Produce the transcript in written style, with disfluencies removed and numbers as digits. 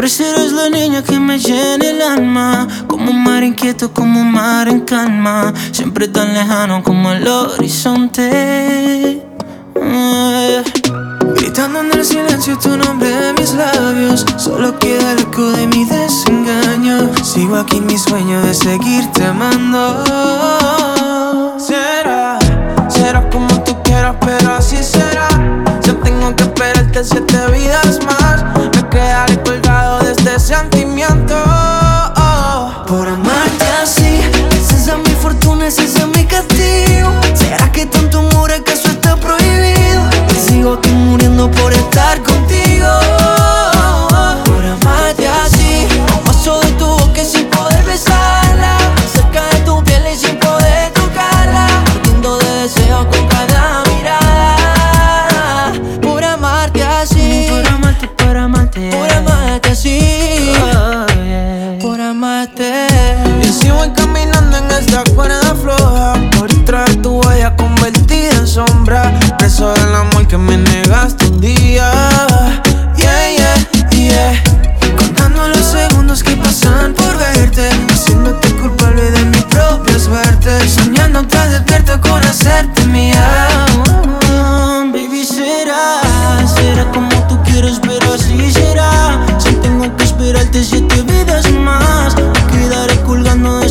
Siempre serás la niña que me llena el alma, como un mar inquieto, como un mar en calma, siempre tan lejano como el horizonte. Gritando en el silencio tu nombre en mis labios, solo queda el eco de mi desengaño. Sigo aquí en mi sueño de seguirte amando. Será como tú quieras, pero así será. Yo tengo que esperarte 7 vidas más. Me quedaré colgado de este sentimiento. Por amarte así, esa es mi fortuna, ese es mi castigo. ¿Será que tanto amor acaso está prohibido? Y sigo aquí muriendo por estar contigo. Por amarte así, a un paso de tu boca sin poder besarla, cerca de tu piel y sin poder tocarla, ardiendo de deseo con cada mirada. Por amarte así, por amarte, por amarte, por amarte así, por amarte. Y si voy caminando en esta cuerda floja, por traer tu huella convertida en sombra, preso del amor que me negaste un día. Yeah, yeah, yeah. Contando los segundos que pasan por verte, haciéndote culpable de mi propia suerte, soñándote despierto con hacerte mía. Baby, será como tú quieres, pero así será. Si tengo que esperarte 7 vidas más, me quedaré colgando de